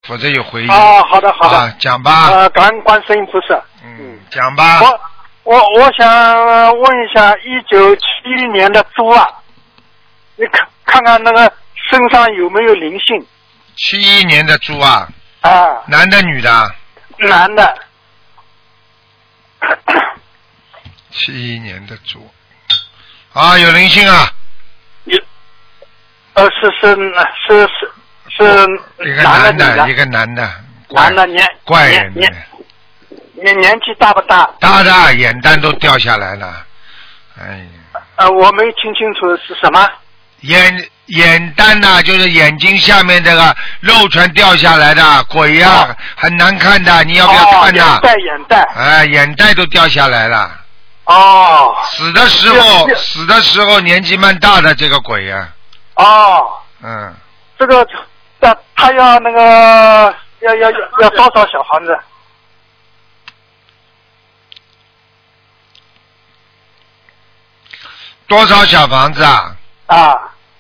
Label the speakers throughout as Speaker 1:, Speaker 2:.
Speaker 1: 否则有回音。
Speaker 2: 哦，好的好的。
Speaker 1: 啊，讲吧。
Speaker 2: 感恩观世音菩萨。
Speaker 1: 讲吧。
Speaker 2: 我想问一下，1971年的猪啊，你看看那个身上有没有灵性
Speaker 1: ？71年的猪啊。
Speaker 2: 啊。
Speaker 1: 男的女的？
Speaker 2: 男的。
Speaker 1: 71年的猪。啊，有灵性啊。
Speaker 2: 是
Speaker 1: 一个男的，一个男的。
Speaker 2: 男的
Speaker 1: 怪人。
Speaker 2: 年纪大不大？
Speaker 1: 大的，眼蛋都掉下来了。哎呀。
Speaker 2: 我没听清楚是什么。
Speaker 1: 眼蛋呐，就是眼睛下面这个肉全掉下来的，鬼呀，很难看的，你要不要看呐？
Speaker 2: 眼袋。
Speaker 1: 哎，眼袋都掉下来了。
Speaker 2: 哦。
Speaker 1: 死的时候年纪蛮大的这个鬼呀。
Speaker 2: 哦。
Speaker 1: 嗯。
Speaker 2: 这个他要那个要多少小房子？
Speaker 1: 多少小房子啊？
Speaker 2: 啊。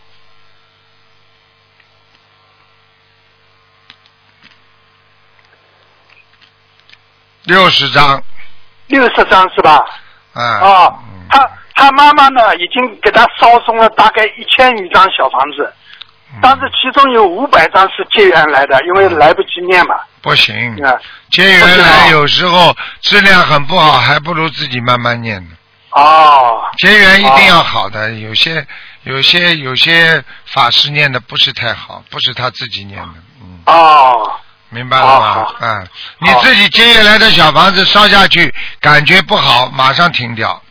Speaker 1: 60张。
Speaker 2: 60张是吧？
Speaker 1: 啊。
Speaker 2: 哦，他妈妈呢，已经给他烧送了大概1000余张小房子，但是其中有500张是结缘来的，因为来不及念嘛。
Speaker 1: 不行。结缘来有时候质量很不好，还不如自己慢慢念呢。
Speaker 2: 哦。
Speaker 1: 结缘一定要好的，有些法师念的不是太好，不是他自己念的。
Speaker 2: 哦。
Speaker 1: 明白了吗？你自己接下来的小房子烧下去，感觉不好，马上停掉。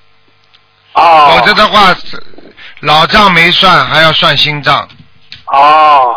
Speaker 1: 否则的话，老账没算，还要算新账。
Speaker 2: 哦。